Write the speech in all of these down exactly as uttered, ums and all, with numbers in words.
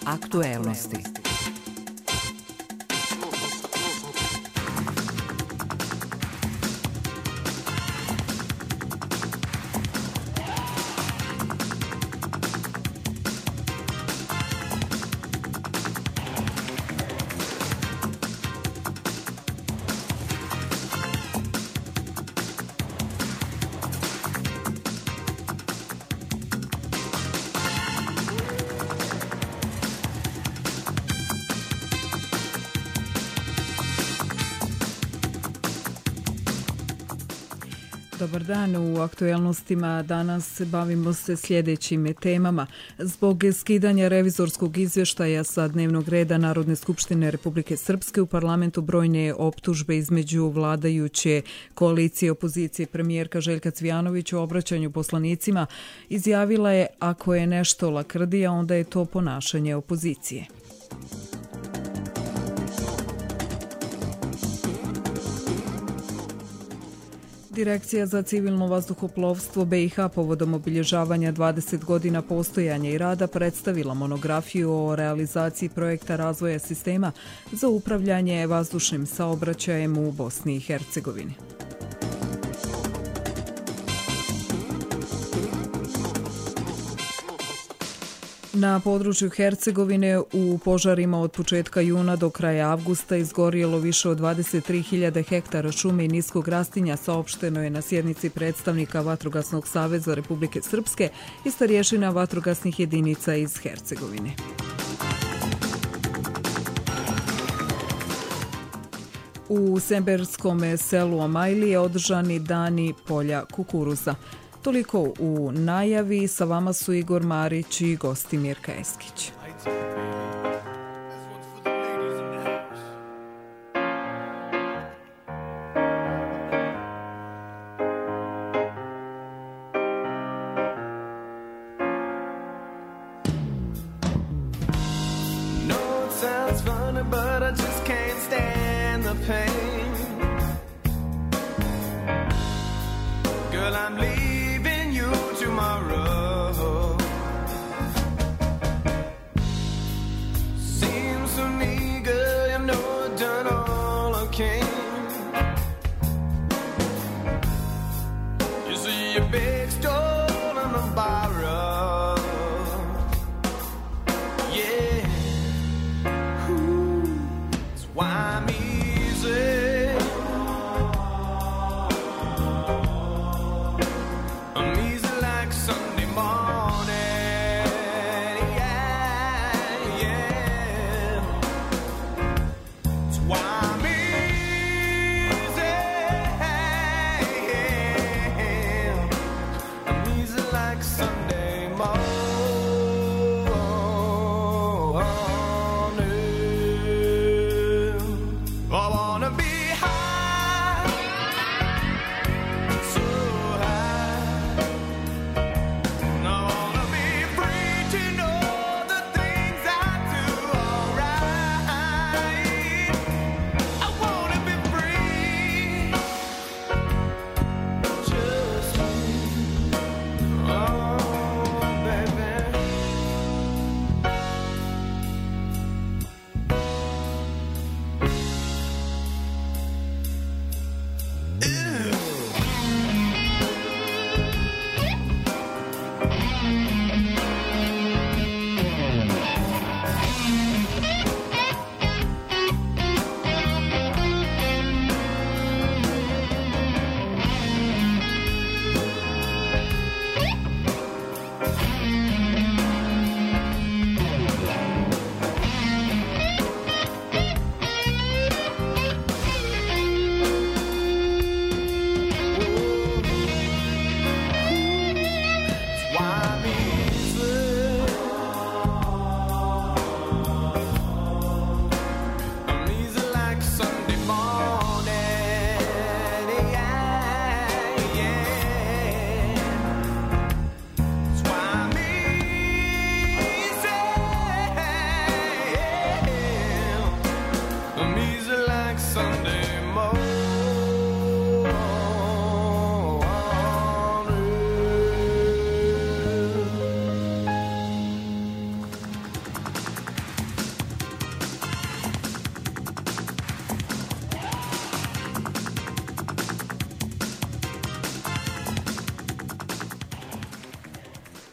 Aktuelnosti. Dobar dan, u aktuelnostima danas bavimo se sljedećim temama. Zbog skidanja revizorskog izvještaja sa dnevnog reda Narodne skupštine Republike Srpske u parlamentu brojne optužbe između vladajuće koalicije opozicije premijerka Željka Cvijanović u obraćanju poslanicima izjavila je ako je nešto lakrdija, onda je to ponašanje opozicije. Direkcija za civilno vazduhoplovstvo B i H povodom obilježavanja dvadeset godina postojanja i rada predstavila monografiju o realizaciji projekta razvoja sistema za upravljanje vazdušnim saobraćajem u Bosni i Hercegovini. Na području Hercegovine u požarima od početka juna do kraja avgusta izgorjelo više od dvadeset tri hiljade hektara šume i niskog rastinja, saopšteno je na sjednici predstavnika Vatrogasnog saveza Republike Srpske i starješina vatrogasnih jedinica iz Hercegovine. U Semberskom selu Amajlije održani dani polja kukuruza. Toliko u najavi, sa vama su Igor Marić i gosti Mirka Eskić. Why me?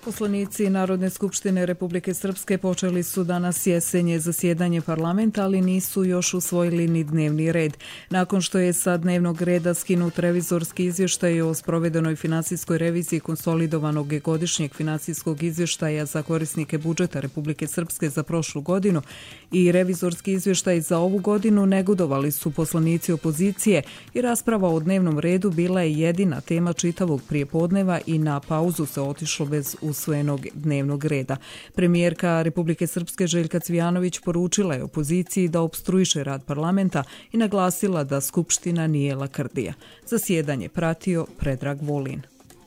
Poslanici Narodne skupštine Republike Srpske počeli su danas jesenje zasjedanje parlamenta, ali nisu još usvojili ni dnevni red. Nakon što je sa dnevnog reda skinut revizorski izvještaj o sprovedenoj finansijskoj reviziji konsolidovanog godišnjeg finansijskog izvještaja za korisnike budžeta Republike Srpske za prošlu godinu i revizorski izvještaj za ovu godinu, negodovali su poslanici opozicije i rasprava o dnevnom redu bila je jedina tema čitavog prijepodneva i na pauzu se otišlo bez usvojenog dnevnog reda. Premijerka Republike Srpske Željka Cvijanović poručila je opoziciji da opstruiše rad parlamenta i naglasila da Skupština nije lakrdija. Zasjedanje pratio Predrag Volin.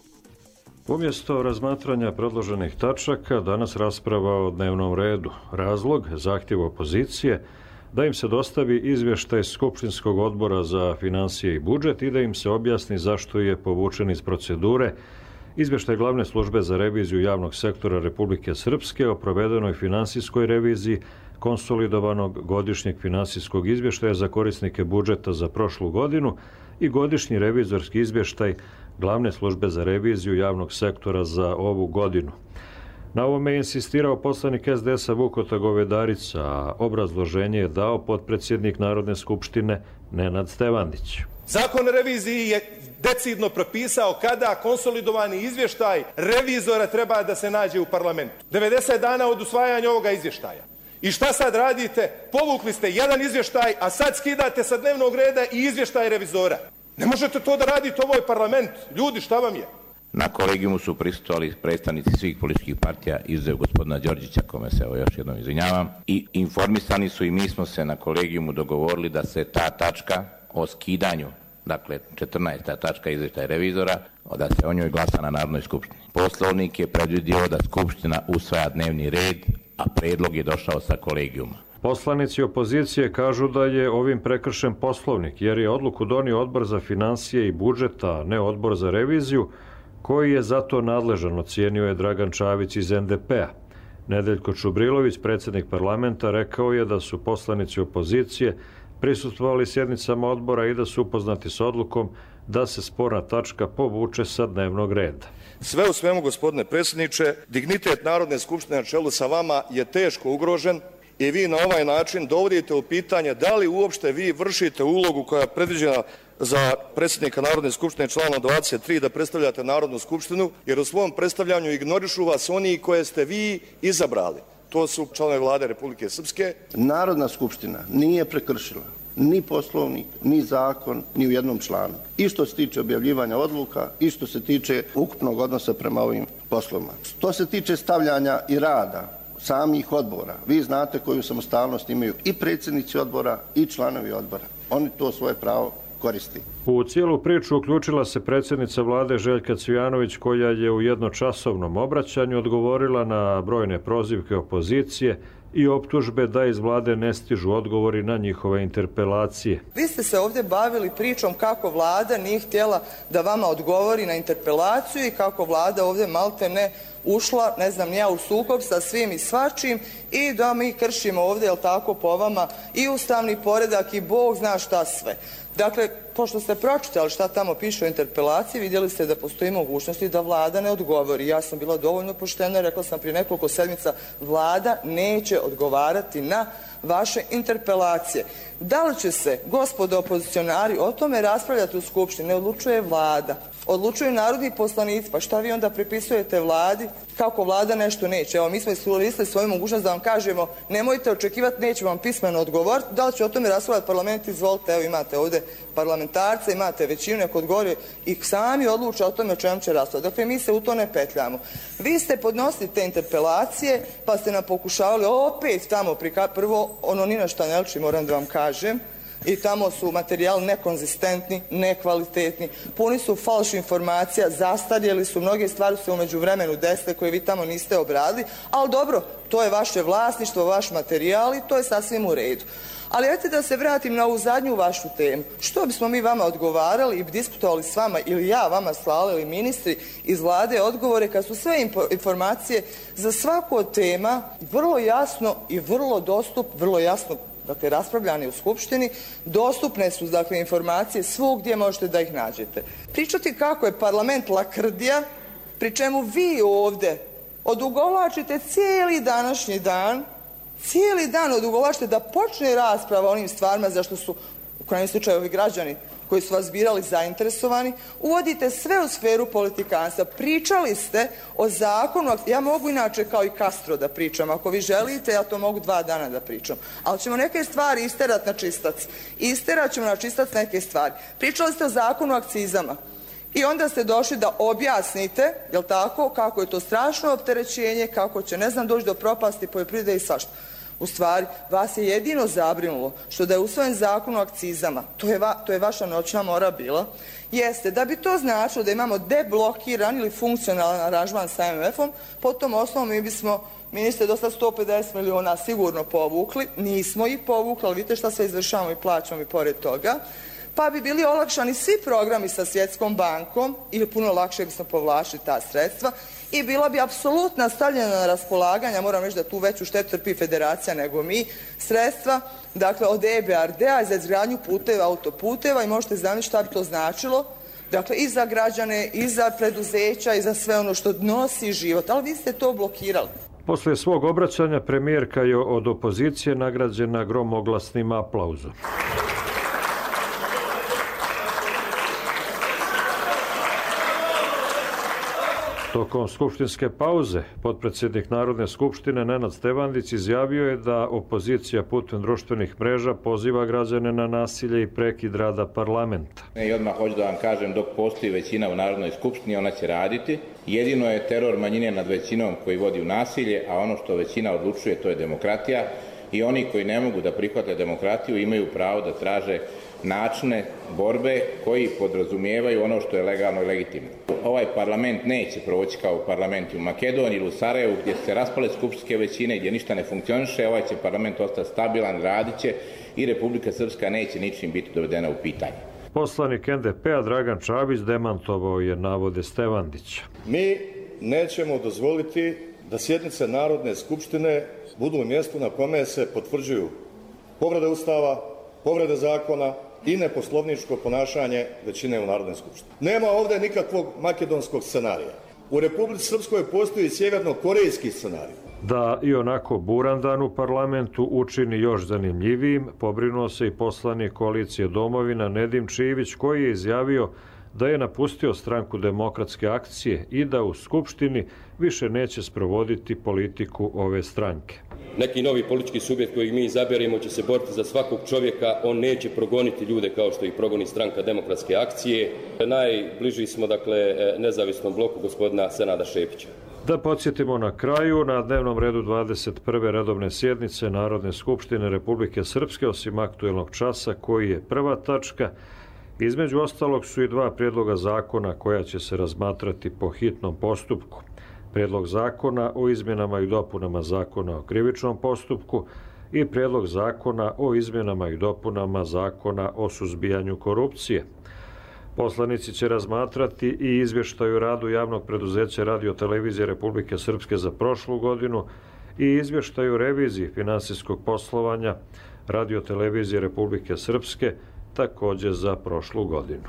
Umjesto razmatranja predloženih tačaka, danas rasprava o dnevnom redu. Razlog, zahtjev opozicije, da im se dostavi izvještaj Skupštinskog odbora za financije i budžet i da im se objasni zašto je povučen iz procedure izvještaj Glavne službe za reviziju javnog sektora Republike Srpske o provedenoj finansijskoj reviziji konsolidovanog godišnjeg finansijskog izvještaja za korisnike budžeta za prošlu godinu i godišnji revizorski izvještaj Glavne službe za reviziju javnog sektora za ovu godinu. Na ovome je insistirao poslanik es de es a Vukota Govedarica, a obrazloženje je dao potpredsjednik Narodne skupštine Nenad Stevandić. Zakon o reviziji je decidno propisao kada konsolidovani izvještaj revizora treba da se nađe u parlamentu. devedeset dana od usvajanja ovoga izvještaja. I šta sad radite? Povukli ste jedan izvještaj, a sad skidate sa dnevnog reda i izvještaj revizora. Ne možete to da radite u ovoj parlament. Ljudi, šta vam je? Na kolegijumu su prisustvovali predstavnici svih političkih partija, izuzev gospodina Đorđića, kome se evo još jednom izvinjavam, i informisani su i mi smo se na kolegijumu dogovorili da se ta tačka o skidanju, dakle četrnaesta tačka izvještaja revizora, da se o njoj glasa na Narodnoj skupštini. Poslovnik je predvidio da Skupština usvaja dnevni red, a predlog je došao sa kolegijuma. Poslanici opozicije kažu da je ovim prekršen Poslovnik, jer je odluku donio Odbor za financije i budžet, a ne Odbor za reviziju, koji je zato nadležan, ocijenio je Dragan Čavić iz en de pe a. Nedeljko Čubrilović, predsjednik parlamenta, rekao je da su poslanici opozicije prisustvovali sjednicama odbora i da su upoznati s odlukom da se sporna tačka povuče sa dnevnog reda. Sve u svemu, gospodine predsjedniče, dignitet Narodne skupštine na čelu sa vama je teško ugrožen i vi na ovaj način dovodite u pitanje da li uopšte vi vršite ulogu koja je predviđena za predsjednika Narodne skupštine članom dvadeset tri da predstavljate Narodnu skupštinu, jer u svom predstavljanju ignorišu vas oni koje ste vi izabrali. To su članovi vlade Republike Srpske. Narodna skupština nije prekršila ni Poslovnik, ni zakon, ni u jednom članu. I što se tiče objavljivanja odluka, i što se tiče ukupnog odnosa prema ovim poslovima. Što se tiče stavljanja i rada samih odbora, vi znate koju samostalnost imaju i predsjednici odbora i članovi odbora. Oni to svoje pravo koristi. U cijelu priču uključila se predsjednica vlade Željka Cvijanović, koja je u jednočasovnom obraćanju odgovorila na brojne prozivke opozicije i optužbe da iz vlade ne stižu odgovori na njihove interpelacije. Vi ste se ovdje bavili pričom kako vlada nije htjela da vama odgovori na interpelaciju i kako vlada ovdje malte ne ušla, ne znam ja, u sukob sa svim i svačim i da mi kršimo ovdje, jel tako, po vama i ustavni poredak i Bog zna šta sve. Dakle, pošto ste pročitali šta tamo piše o interpelaciji, vidjeli ste da postoji mogućnosti da vlada ne odgovori. Ja sam bila dovoljno poštena, rekla sam prije nekoliko sedmica, vlada neće odgovarati na vaše interpelacije. Da li će se, gospodo opozicionari, o tome raspravljati u Skupštini? Ne odlučuje vlada. Odlučuju narodni poslanici. Pa šta vi onda pripisujete vladi kako vlada nešto neće? Evo, mi smo iskoristili svoju mogućnost da vam kažemo nemojte očekivati, nećemo vam pismeno odgovoriti. Da li će o tome raspravljati parlament? Izvolite, evo imate ovdje parlamentarce, imate većinu, neko odgovori i sami odluče o tome o čemu će raspravljati. Dakle, mi se u to ne petljamo. Vi ste podnosili te interpelacije, pa ste nam pokušavali opet tamo prika... Prvo, ono ni na šta ne liči, moram da vam kažem. I tamo su materijali nekonzistentni, nekvalitetni, puni su falš informacija, zastarjeli su, mnoge stvari su umeđu vremenu desile koje vi tamo niste obradili, ali dobro, to je vaše vlasništvo, vaš materijal i to je sasvim u redu. Ali ajte da se vratim na ovu zadnju vašu temu. Što bismo mi vama odgovarali i diskutovali s vama ili ja vama slala ili ministri iz vlade odgovore kad su sve informacije za svaku od tema vrlo jasno i vrlo dostup, vrlo jasno dakle raspravljane u Skupštini, dostupne su dakle informacije svugdje možete da ih nađete. Pričati kako je parlament lakrdija, pri čemu vi ovdje odugovlačite cijeli današnji dan, cijeli dan odugovlačite da počne rasprava o onim stvarima za što su u krajnjem slučaju ovi građani koji su vas birali zainteresovani, uvodite sve u sferu politikanstva. Pričali ste o zakonu, ja mogu inače kao i Castro da pričam, ako vi želite, ja to mogu dva dana da pričam, ali ćemo neke stvari isterat na čistac. Isterat ćemo na čistac neke stvari. Pričali ste o zakonu o akcizama i onda ste došli da objasnite, jel tako, kako je to strašno opterećenje, kako će, ne znam, doći do propasti poljoprivrede i svašta. U stvari, vas je jedino zabrinulo što da je usvojen zakon o akcizama, to je, va, to je vaša noćna mora bila, jeste da bi to značilo da imamo deblokiran ili funkcionalan aranžman sa M M F-om, po tom osnovu mi bismo, ministre, do sad sto pedeset miliona sigurno povukli, nismo ih povukli, ali vidite šta sve izvršavamo i plaćamo i pored toga, pa bi bili olakšani svi programi sa Svjetskom bankom ili puno lakše bismo povlačili ta sredstva i bila bi apsolutna stavljena na raspolaganja, moram reći da tu veću štetu trpi federacija nego mi, sredstva, dakle od E B R D-a za izgradnju puteva, autoputeva i možete zamisliti šta bi to značilo, dakle i za građane, i za preduzeća, i za sve ono što nosi život, ali vi ste to blokirali. Posle svog obraćanja premijerka je od opozicije nagrađena gromoglasnim aplauzom. Tokom skupštinske pauze, potpredsjednik Narodne skupštine Nenad Stevandić izjavio je da opozicija putem društvenih mreža poziva građane na nasilje i prekid rada parlamenta. I odmah hoću da vam kažem, dok postoji većina u Narodnoj skupštini, ona će raditi. Jedino je teror manjine nad većinom koji vodi u nasilje, a ono što većina odlučuje, to je demokratija. I oni koji ne mogu da prihvate demokratiju imaju pravo da traže načine borbe koji podrazumijevaju ono što je legalno i legitimno. Ovaj parlament neće proći kao parlament u Makedoniji ili u Sarajevu gdje se raspale skupštinske većine, gdje ništa ne funkcioniše. Ovaj će parlament ostati stabilan, radit će i Republika Srpska neće ničim biti dovedena u pitanje. Poslanik N D P-a Dragan Čabić demantovao je navode Stevandića. Mi nećemo dozvoliti da sjednice Narodne skupštine budu u mjestu na kome se potvrđuju povrede Ustava, povrede zakona i neposlovničko ponašanje većine u Narodnoj skupštini. Nema ovdje nikakvog makedonskog scenarija. U Republici Srpskoj postoji sjeverno-korejski scenarij. Da i onako buran dan u parlamentu učini još zanimljivijim, pobrinuo se i poslanik koalicije Domovina Nedim Čivić, koji je izjavio da je napustio stranku Demokratske akcije i da u Skupštini više neće sprovoditi politiku ove stranke. Neki novi politički subjekt kojeg mi izaberemo će se boriti za svakog čovjeka, on neće progoniti ljude kao što ih progoni stranka Demokratske akcije. Najbliži smo, dakle, nezavisnom bloku gospodina Senada Šepića. Da podsjetimo na kraju, na dnevnom redu dvadeset prve redovne sjednice Narodne skupštine Republike Srpske, osim aktuelnog časa koji je prva tačka, između ostalog su i dva prijedloga zakona koja će se razmatrati po hitnom postupku. Prijedlog zakona o izmjenama i dopunama zakona o krivičnom postupku i prijedlog zakona o izmjenama i dopunama zakona o suzbijanju korupcije. Poslanici će razmatrati i izvještaj o radu javnog preduzeća Radio-televizije Republike Srpske za prošlu godinu i izvještaj o reviziji finansijskog poslovanja Radio-televizije Republike Srpske također za prošlu godinu.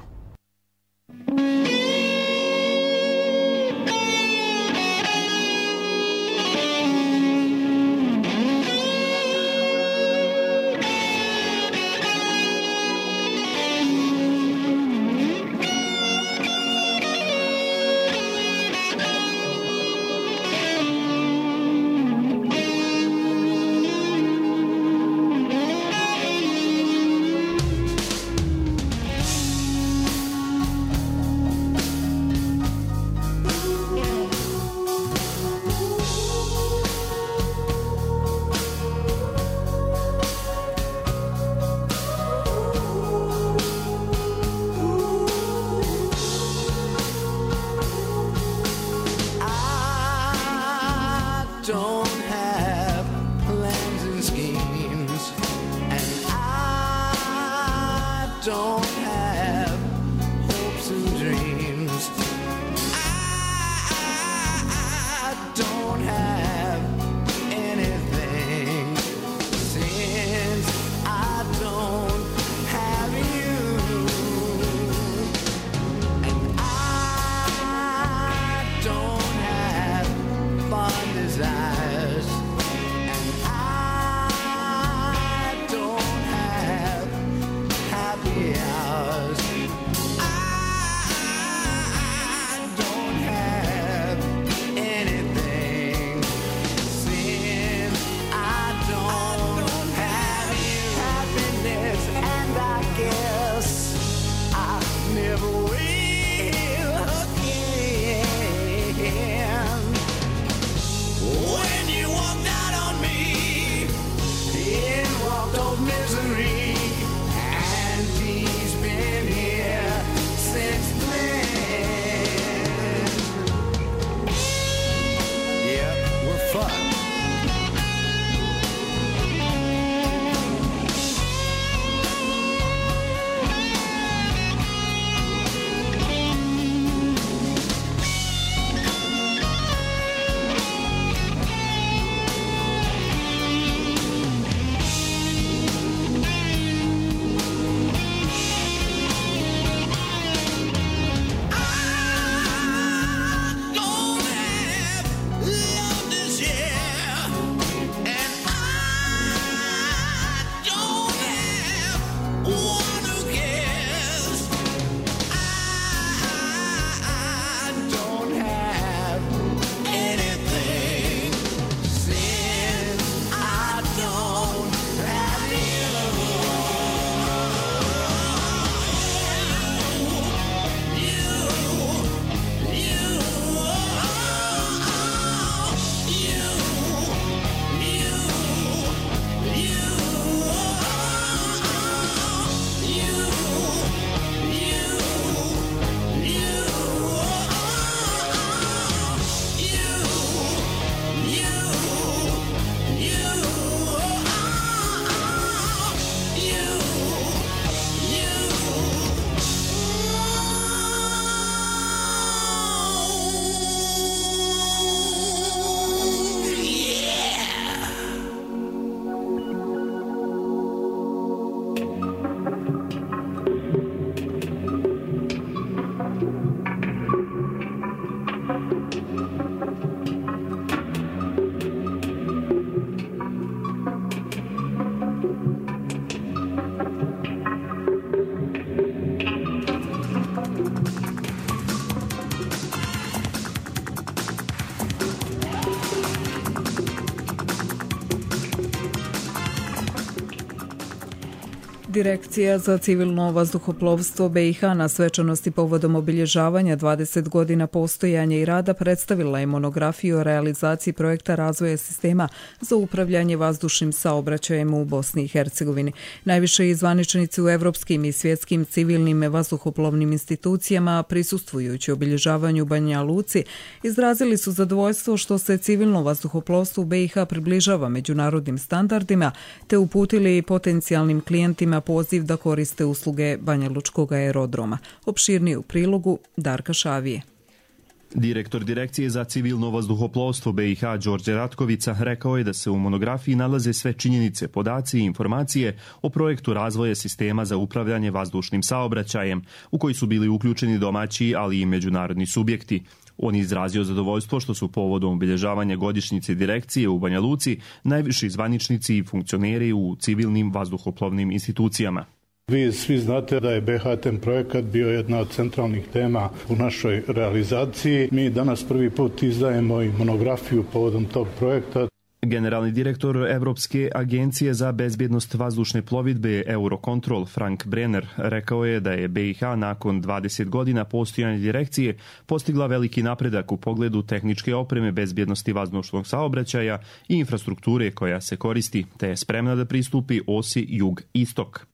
Direkcija za civilno vazduhoplovstvo B i H na svečanosti povodom obilježavanja dvadeset godina postojanja i rada predstavila je monografiju o realizaciji projekta razvoja sistema za upravljanje vazdušnim saobraćajem u Bosni i Hercegovini. Najviše zvaničnici u evropskim i svjetskim civilnim vazduhoplovnim institucijama prisustvujući obilježavanju u Banja Luci izrazili su zadovoljstvo što se civilno vazduhoplovstvo u B i H približava međunarodnim standardima te uputili potencijalnim klijentima poziv da koriste usluge Banja Lučkog aerodroma. Opširnije u prilogu Darka Šavije. Direktor Direkcije za civilno vazduhoplovstvo B i H Đorđe Ratkovica rekao je da se u monografiji nalaze sve činjenice, podaci i informacije o projektu razvoja sistema za upravljanje vazdušnim saobraćajem, u koji su bili uključeni domaći, ali i međunarodni subjekti. On je izrazio zadovoljstvo što su povodom obilježavanja godišnjice direkcije u Banja Luci najviši zvaničnici i funkcioneri u civilnim vazduhoplovnim institucijama. Vi svi znate da je B H T projekat bio jedna od centralnih tema u našoj realizaciji. Mi danas prvi put izdajemo i monografiju povodom tog projekta. Generalni direktor Evropske agencije za bezbjednost vazdušne plovidbe Eurocontrol Frank Brenner rekao je da je B i H nakon dvadeset godina postojanja direkcije postigla veliki napredak u pogledu tehničke opreme bezbjednosti vazdušnog saobraćaja i infrastrukture koja se koristi, te je spremna da pristupi osi jug-istok.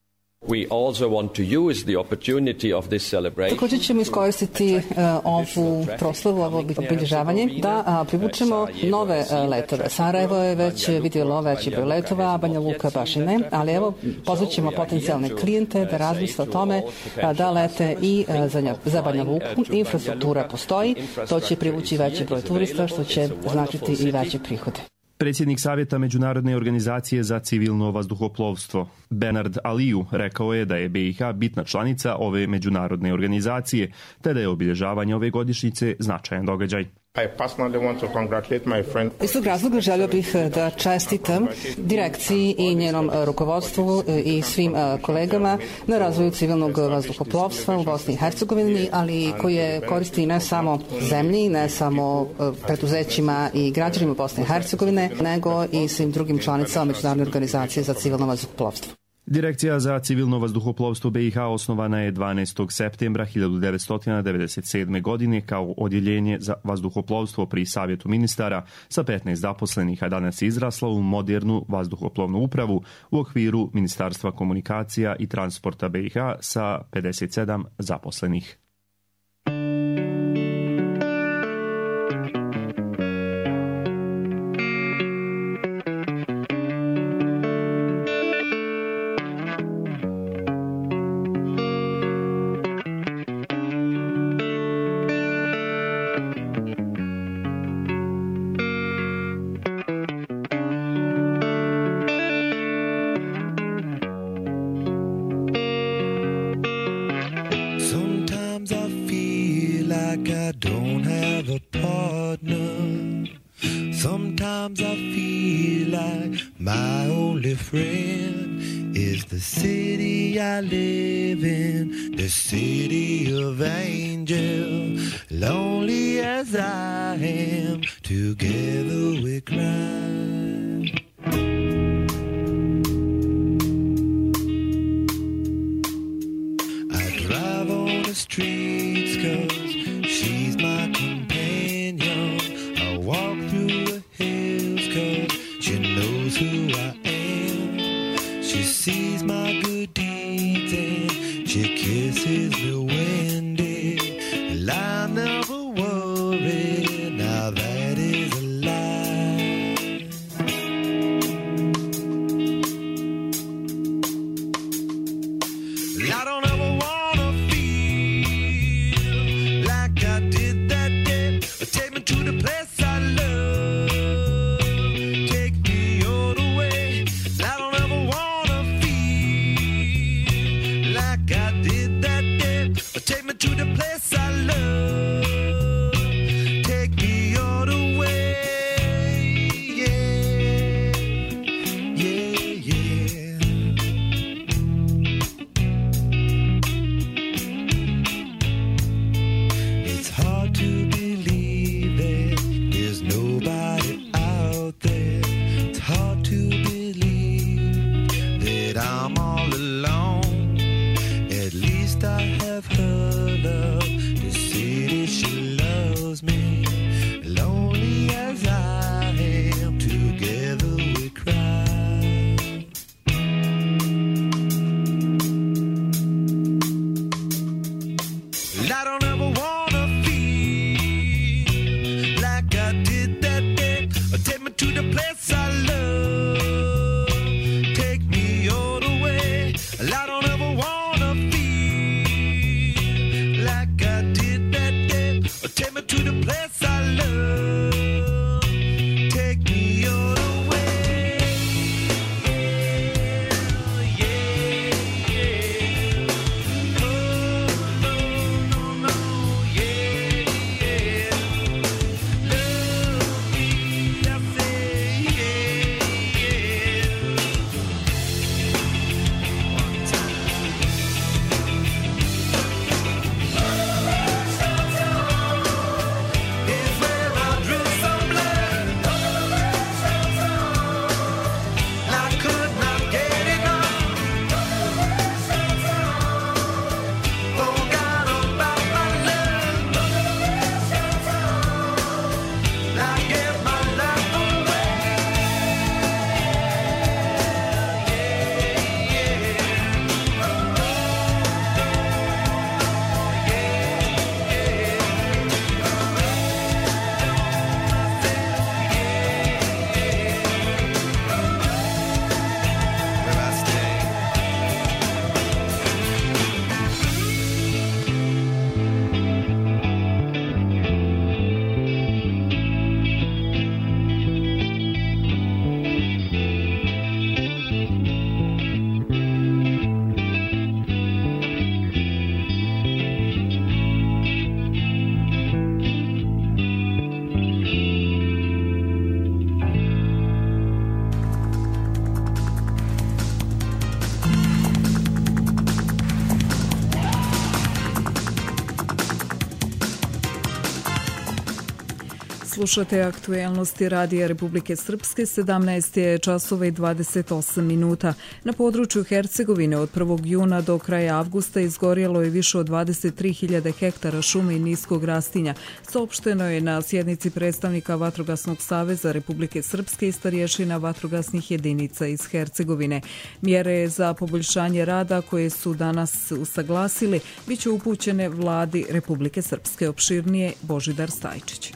Također ćemo iskoristiti uh, ovu proslavu, ovo obilježavanje, da uh, privučemo nove uh, letove. Sarajevo je već vidjelo veći broj letova, Banja Luka baš i ne, ali evo pozvaćemo potencijalne klijente da razmisle o tome uh, da lete i uh, za, za Banja Luku. Infrastruktura postoji, to će privući veći broj turista, što će značiti i veće prihode. Predsjednik Savjeta Međunarodne organizacije za civilno vazduhoplovstvo Bernard Aliu rekao je da je B i H bitna članica ove međunarodne organizacije, te da je obilježavanje ove godišnjice značajan događaj. Iz tog razloga želio bih da čestitam direkciji i njenom rukovodstvu i svim kolegama na razvoju civilnog vazduhoplovstva u Bosni i Hercegovini, ali koje koristi ne samo zemlji, ne samo preduzećima i građanima Bosne i Hercegovine, nego i svim drugim članicama Međunarodne organizacije za civilno vazduhoplovstvo. Direkcija za civilno vazduhoplovstvo B i H osnovana je dvanaestog septembra hiljadu devetsto devedeset sedme. godine kao odjeljenje za vazduhoplovstvo pri Savjetu ministara sa petnaest zaposlenih, a danas je izrasla u modernu vazduhoplovnu upravu u okviru Ministarstva komunikacija i transporta B i H sa pedeset sedam zaposlenih. Like I did that day. Slušate aktuelnosti Radija Republike Srpske, sedamnaest je časova i dvadeset osam minuta. Na području Hercegovine od prvog juna do kraja avgusta izgorjelo je više od dvadeset tri hiljade hektara šume i niskog rastinja. Saopšteno je na sjednici predstavnika Vatrogasnog saveza Republike Srpske i starješina vatrogasnih jedinica iz Hercegovine. Mjere za poboljšanje rada koje su danas usaglasili bit će upućene vladi Republike Srpske. Opširnije Božidar Stajčić.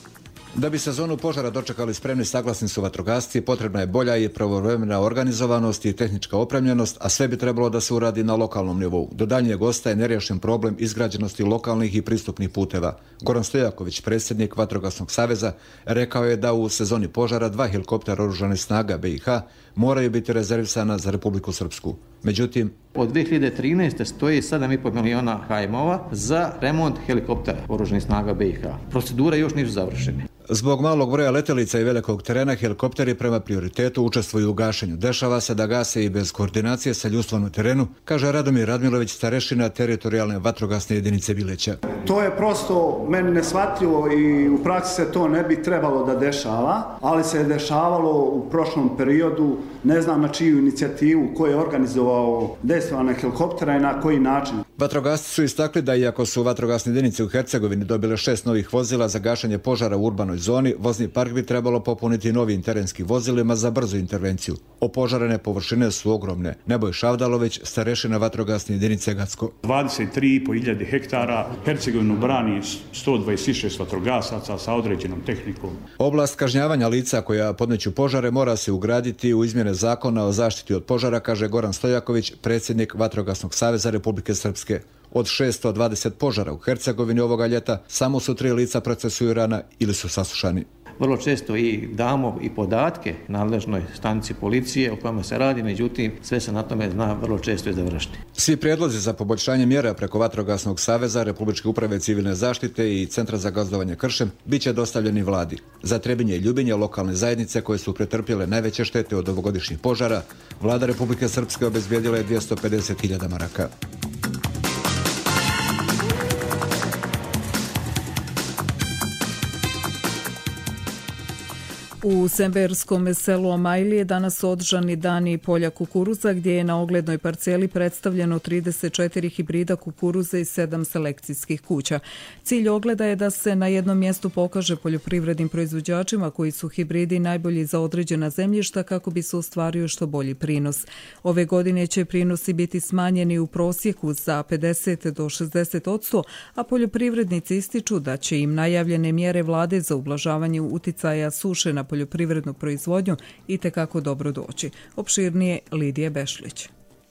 Da bi sezonu požara dočekali spremni, saglasni su vatrogasci, potrebna je bolja i pravovremena organizovanost i tehnička opremljenost, a sve bi trebalo da se uradi na lokalnom nivou. Do daljnjeg ostaje nerješen problem izgrađenosti lokalnih i pristupnih puteva. Goran Stojaković, predsjednik Vatrogasnog saveza, rekao je da u sezoni požara dva helikoptera oružanih snaga B i H moraju biti rezervisana za Republiku Srpsku. Međutim, od dvije hiljade trinaeste. stoji sedam i pol miliona H M O-a za remont helikoptera oružanih snaga B i H. Procedura još nisu završene. Zbog malog broja letelica i velikog terena, helikopteri prema prioritetu učestvuju u gašenju. Dešava se da gase i bez koordinacije sa ljudstvom u terenu, kaže Radomir Radmilović, starešina teritorijalne vatrogasne jedinice Bileća. To je prosto meni neshvatljivo i u praksi se to ne bi trebalo da dešava, ali se je dešavalo u prošlom periodu, ne znam na čiju inicijativu, ko je organizovao dejstvovanje helikoptera i na koji način. Vatrogasci su istakli da iako su vatrogasne jedinice u Hercegovini dobile šest novih vozila za gašenje požara u urbanoj zoni, vozni park bi trebalo popuniti novim terenskim vozilima za brzu intervenciju. Opožarene površine su ogromne. Neboj Šavdalović, starešina vatrogasne jedinice Gacko. dvadeset tri i po hiljade hektara, Hercegovinu brani sto dvadeset šest vatrogasaca sa određenom tehnikom. Oblast kažnjavanja lica koja podmeću požare mora se ugraditi u izmjene zakona o zaštiti od požara, kaže Goran Stojaković, predsjednik Vatrogasnog saveza Republike Srpske. Od šesto dvadeset požara u Hercegovini ovoga ljeta samo su tri lica procesuirana ili su saslušani. Vrlo često i damo i podatke nadležnoj stanici policije o kojima se radi, međutim sve se na tome zna vrlo često i završiti. Svi prijedlozi za poboljšanje mjera preko Vatrogasnog saveza, Republičke uprave civilne zaštite i Centra za gazdovanje kršem bit će dostavljeni vladi. Za Trebinje i Ljubinje, lokalne zajednice koje su pretrpjele najveće štete od ovogodišnjih požara, vlada Republike Srpske obezbijedila je dvjesto pedeset hiljada maraka. U semberskom selu Omajlije danas su održani dani polja kukuruza, gdje je na oglednoj parceli predstavljeno trideset četiri hibrida kukuruza i sedam selekcijskih kuća. Cilj ogleda je da se na jednom mjestu pokaže poljoprivrednim proizvođačima koji su hibridi najbolji za određena zemljišta kako bi se ostvario što bolji prinos. Ove godine će prinosi biti smanjeni u prosjeku za pedeset do šezdeset odsto, a poljoprivrednici ističu da će im najavljene mjere vlade za ublažavanje uticaja suše na poljoprivrednu proizvodnju itekako dobro doći. Opširnije Lidija Bešlić.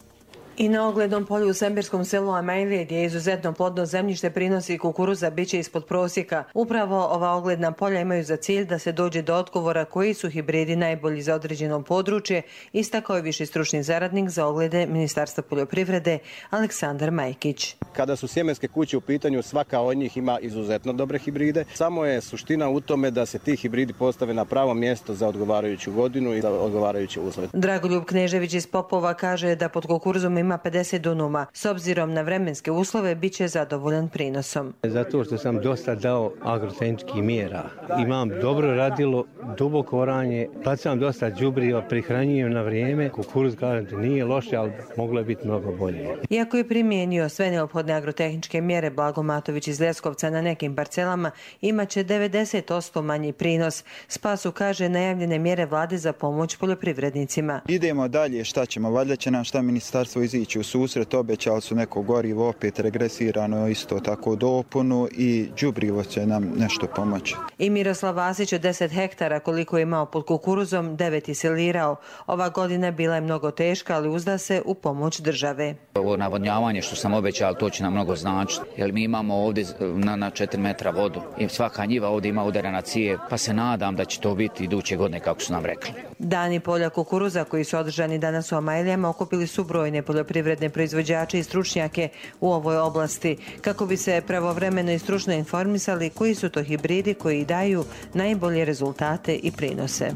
I na oglednom polju u semberskom selu Amajlije, gdje je izuzetno plodno zemljište, prinosi kukuruza biće ispod prosjeka. Upravo ova ogledna polja imaju za cilj da se dođe do odgovora koji su hibridi najbolji za određeno područje, istakao je viši stručni saradnik za oglede Ministarstva poljoprivrede Aleksandar Majkić. Kada su sjemenske kuće u pitanju, svaka od njih ima izuzetno dobre hibride. Samo je suština u tome da se ti hibridi postave na pravo mjesto za odgovarajuću godinu i za odgovarajuće uslove. Dragoljub Knežević iz Popova kaže da pod kukuruzom ima pedeset dunuma. S obzirom na vremenske uslove bit će zadovoljan prinosom. Zato što sam dosta dao agrotehničkih mjera. Imam dobro radilo, duboko oranje, bacam dosta đubriva, prihranjujem na vrijeme. Kukuruz, kažem, nije loše, ali moglo je biti mnogo bolje. Iako je primijenio sve neophodne agrotehničke mjere, Blago Matović iz Leskovca na nekim parcelama imaće devedeset odsto manji prinos. Spasu kaže najavljene mjere vlade za pomoć poljoprivrednicima. Idemo dalje, šta ćemo, valjda će nam šta ministarstvo izići u susret, obećali su neko gorivo, opet regresirano, isto tako dopunu i đubrivo će nam nešto pomoći. I Miroslav Vasić od deset hektara koliko je imao pod kukuruzom, devet iselirao. Ova godina bila je mnogo teška, ali uzda se u pomoć države. Ovo navodnjavanje što sam obećao, to će nam mnogo značiti, jer mi imamo ovdje na, na četiri metra vodu i svaka njiva ovdje ima udarena cijev, pa se nadam da će to biti iduće godine kako su nam rekli. Dani polja kukuruza koji su održani danas u Amajlijama okupili su brojne poljoprivredne proizvođače i stručnjake u ovoj oblasti kako bi se pravovremeno i stručno informisali koji su to hibridi koji daju najbolje rezultate i prinose.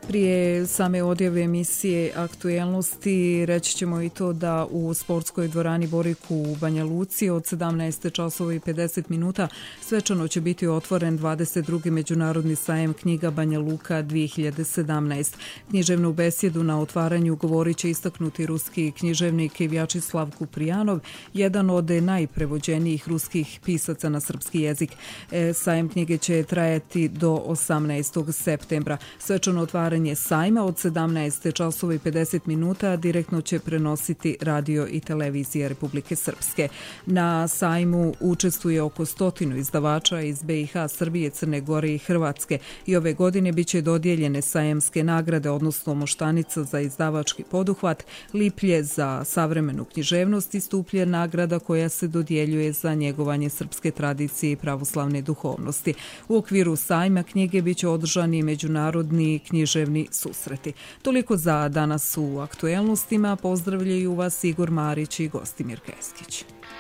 Prije same odjave emisije Aktuelnosti reći ćemo i to da u sportskoj dvorani Boriku u Banja Luci od sedamnaest časova i pedeset minuta svečano će biti otvoren dvadeset drugi Međunarodni sajam knjiga Banja Luka dvije hiljade sedamnaest. Književnu besjedu na otvaranju govorit će istaknuti ruski književnik Vjačislav Kuprijanov, jedan od najprevođenijih ruskih pisaca na srpski jezik. Sajam knjige će trajati do osamnaestog septembra. Svečano otvaranje sajma od sedamnaest časova i pedeset minuta direktno će prenositi radio i televizija Republike Srpske. Na sajmu učestvuje oko stotinu izdavača iz B i H, Srbije, Crne Gore i Hrvatske i ove godine biće dodijeljene sajamske nagrade, odnosno moštanica za izdavački poduhvat, liplje za savremenu književnost i stuplje nagrada koja se dodjeljuje za njegovanje srpske tradicije i pravoslavne duhovnosti. U okviru sajma knjige biće održani međunarodni književni susreti. Toliko za danas u aktuelnostima. Pozdravljaju vas Igor Marić i Gostimir Keskić.